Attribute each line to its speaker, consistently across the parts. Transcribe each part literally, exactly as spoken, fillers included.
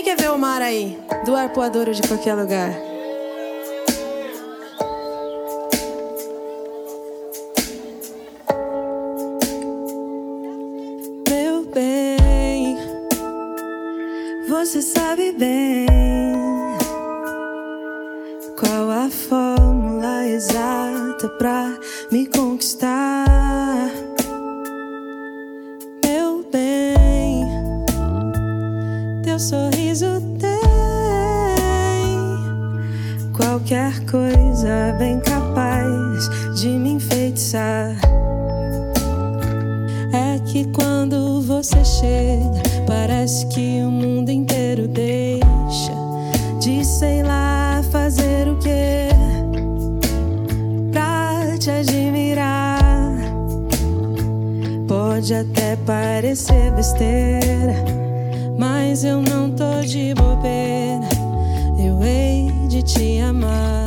Speaker 1: quer ver o mar aí? Do arpoador ou de qualquer lugar. Meu bem, você sabe bem qual a fórmula exata pra me conquistar. Meu bem, teu sorriso tem qualquer coisa bem capaz de me enfeitiçar. É que quando você chega, parece que o mundo inteiro deixa de, sei lá, fazer o quê pra te admirar. Pode até parecer besteira, mas eu não tô de bobeira. Eu hei de te amar.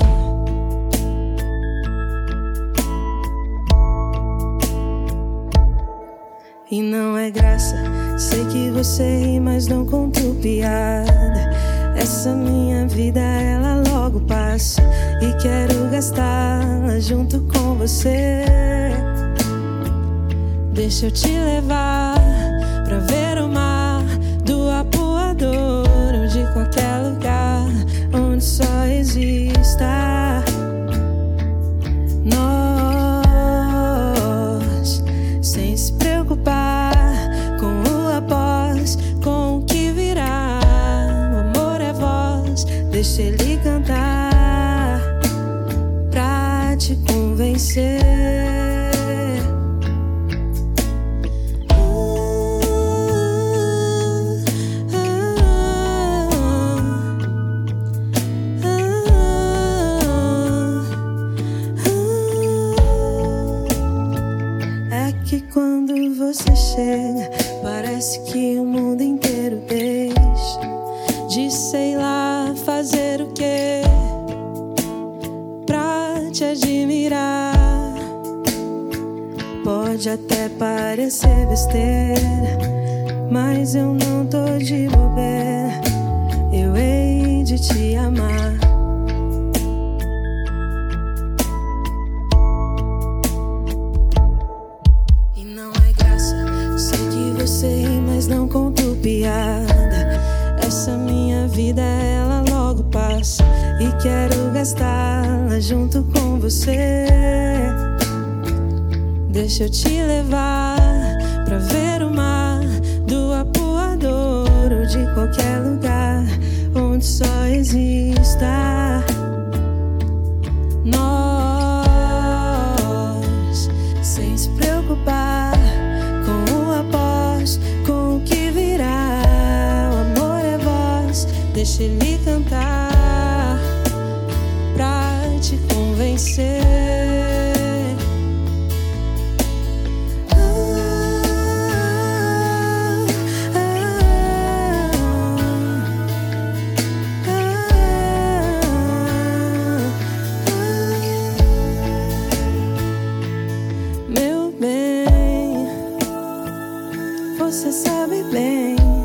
Speaker 1: E não é graça, sei que você ri, mas não conto piada. Essa minha vida, ela logo passa, e quero gastá-la junto com você. Deixa eu te levar pra ver o mar do Apuador ou de qualquer lugar onde só exista nós, sem se preocupar com o após, com o que virá. O amor é voz, deixa ele cantar pra te convencer. Que quando você chega, parece que o mundo inteiro deixa de, sei lá, fazer o quê pra te admirar. Pode até parecer besteira, mas eu não tô de bobeira. Eu hei de te amar. Sei, mas não conto piada. Essa minha vida, ela logo passa, e quero gastá-la junto com você. Deixa eu te levar pra ver o mar do Apuador ou de qualquer lugar onde só exista nós, sem se preocupar com o que virá. O amor é voz, deixa ele cantar pra te convencer. Ah, ah, ah, ah, ah. Meu bem, você sabe bem